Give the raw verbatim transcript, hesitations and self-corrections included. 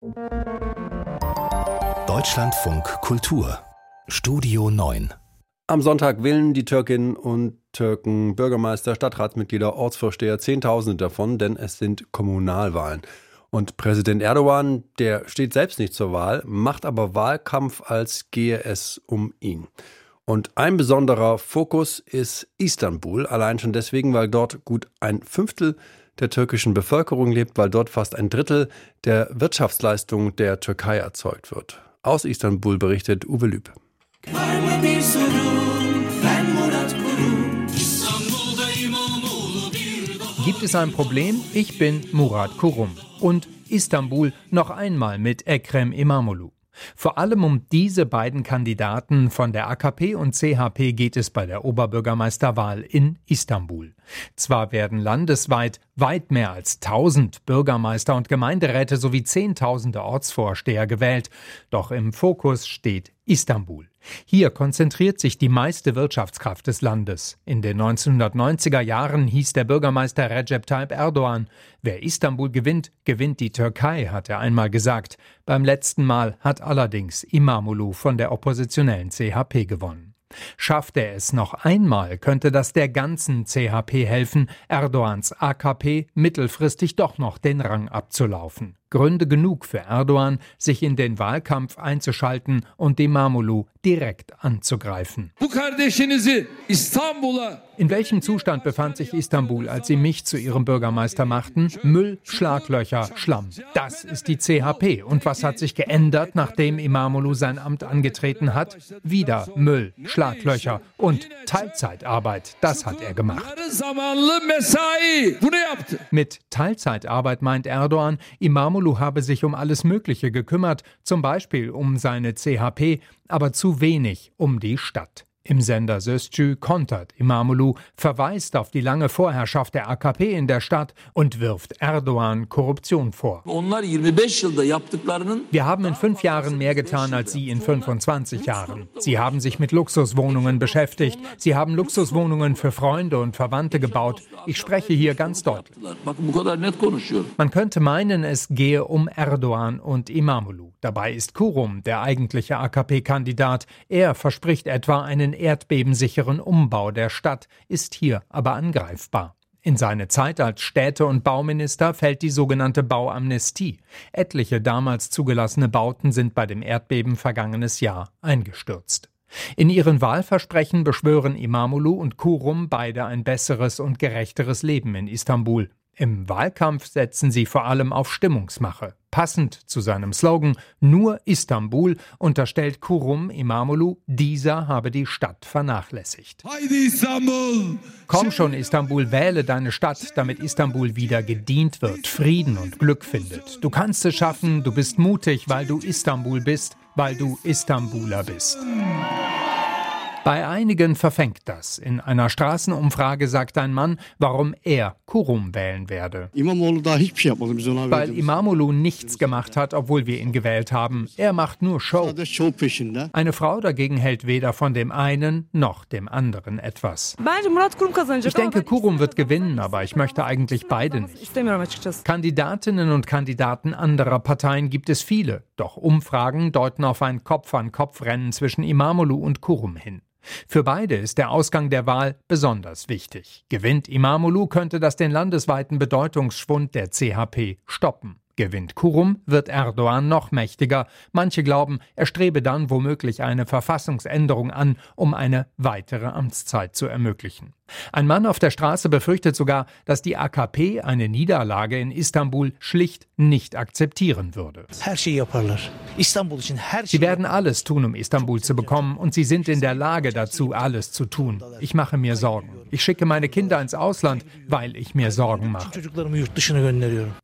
Deutschlandfunk Kultur Studio neun. Am Sonntag wählen die Türkinnen und Türken Bürgermeister, Stadtratsmitglieder, Ortsvorsteher, Zehntausende davon, denn es sind Kommunalwahlen. Und Präsident Erdogan, der steht selbst nicht zur Wahl, macht aber Wahlkampf, als gehe es um ihn. Und ein besonderer Fokus ist Istanbul, allein schon deswegen, weil dort gut ein Fünftel der türkischen Bevölkerung lebt, weil dort fast ein Drittel der Wirtschaftsleistung der Türkei erzeugt wird. Aus Istanbul berichtet Uwe Lüb. Gibt es ein Problem? Ich bin Murat Kurum. Und Istanbul noch einmal mit Ekrem İmamoğlu. Vor allem um diese beiden Kandidaten von der A K P und C H P geht es bei der Oberbürgermeisterwahl in Istanbul. Zwar werden landesweit weit mehr als tausend Bürgermeister und Gemeinderäte sowie zehntausende Ortsvorsteher gewählt, doch im Fokus steht Istanbul. Hier konzentriert sich die meiste Wirtschaftskraft des Landes. In den neunzehnhundertneunziger Jahren hieß der Bürgermeister Recep Tayyip Erdogan: Wer Istanbul gewinnt, gewinnt die Türkei, hat er einmal gesagt. Beim letzten Mal hat allerdings İmamoğlu von der oppositionellen C H P gewonnen. Schafft er es noch einmal, könnte das der ganzen C H P helfen, Erdogans A K P mittelfristig doch noch den Rang abzulaufen. Gründe genug für Erdogan, sich in den Wahlkampf einzuschalten und İmamoğlu direkt anzugreifen. In welchem Zustand befand sich Istanbul, als sie mich zu ihrem Bürgermeister machten? Müll, Schlaglöcher, Schlamm. Das ist die C H P. Und was hat sich geändert, nachdem İmamoğlu sein Amt angetreten hat? Wieder Müll, Schlaglöcher und Teilzeitarbeit. Das hat er gemacht. Mit Teilzeitarbeit meint Erdogan, İmamoğlu habe sich um alles Mögliche gekümmert, zum Beispiel um seine C H P, aber zu wenig um die Stadt. Im Sender Sözcü kontert İmamoğlu, verweist auf die lange Vorherrschaft der A K P in der Stadt und wirft Erdogan Korruption vor. Wir haben in fünf Jahren mehr getan als Sie in fünfundzwanzig Jahren. Sie haben sich mit Luxuswohnungen beschäftigt. Sie haben Luxuswohnungen für Freunde und Verwandte gebaut. Ich spreche hier ganz deutlich. Man könnte meinen, es gehe um Erdogan und İmamoğlu. Dabei ist Kurum der eigentliche A K P-Kandidat. Er verspricht etwa einen erdbebensicheren Umbau der Stadt, ist hier aber angreifbar. In seine Zeit als Städte- und Bauminister fällt die sogenannte Bauamnestie. Etliche damals zugelassene Bauten sind bei dem Erdbeben vergangenes Jahr eingestürzt. In ihren Wahlversprechen beschwören İmamoğlu und Kurum beide ein besseres und gerechteres Leben in Istanbul. Im Wahlkampf setzen sie vor allem auf Stimmungsmache. Passend zu seinem Slogan „Nur Istanbul“ unterstellt Kurum İmamoğlu, dieser habe die Stadt vernachlässigt. Komm schon, Istanbul, wähle deine Stadt, damit Istanbul wieder gedient wird, Frieden und Glück findet. Du kannst es schaffen, du bist mutig, weil du Istanbul bist, weil du Istanbuler bist. Bei einigen verfängt das. In einer Straßenumfrage sagt ein Mann, warum er Kurum wählen werde. Weil İmamoğlu nichts gemacht hat, obwohl wir ihn gewählt haben. Er macht nur Show. Eine Frau dagegen hält weder von dem einen noch dem anderen etwas. Ich denke, Kurum wird gewinnen, aber ich möchte eigentlich beide nicht. Kandidatinnen und Kandidaten anderer Parteien gibt es viele. Doch Umfragen deuten auf ein Kopf-an-Kopf-Rennen zwischen İmamoğlu und Kurum hin. Für beide ist der Ausgang der Wahl besonders wichtig. Gewinnt İmamoğlu, könnte das den landesweiten Bedeutungsschwund der C H P stoppen. Gewinnt Kurum, wird Erdogan noch mächtiger. Manche glauben, er strebe dann womöglich eine Verfassungsänderung an, um eine weitere Amtszeit zu ermöglichen. Ein Mann auf der Straße befürchtet sogar, dass die A K P eine Niederlage in Istanbul schlicht nicht akzeptieren würde. Sie werden alles tun, um Istanbul zu bekommen, und sie sind in der Lage dazu, alles zu tun. Ich mache mir Sorgen. Ich schicke meine Kinder ins Ausland, weil ich mir Sorgen mache.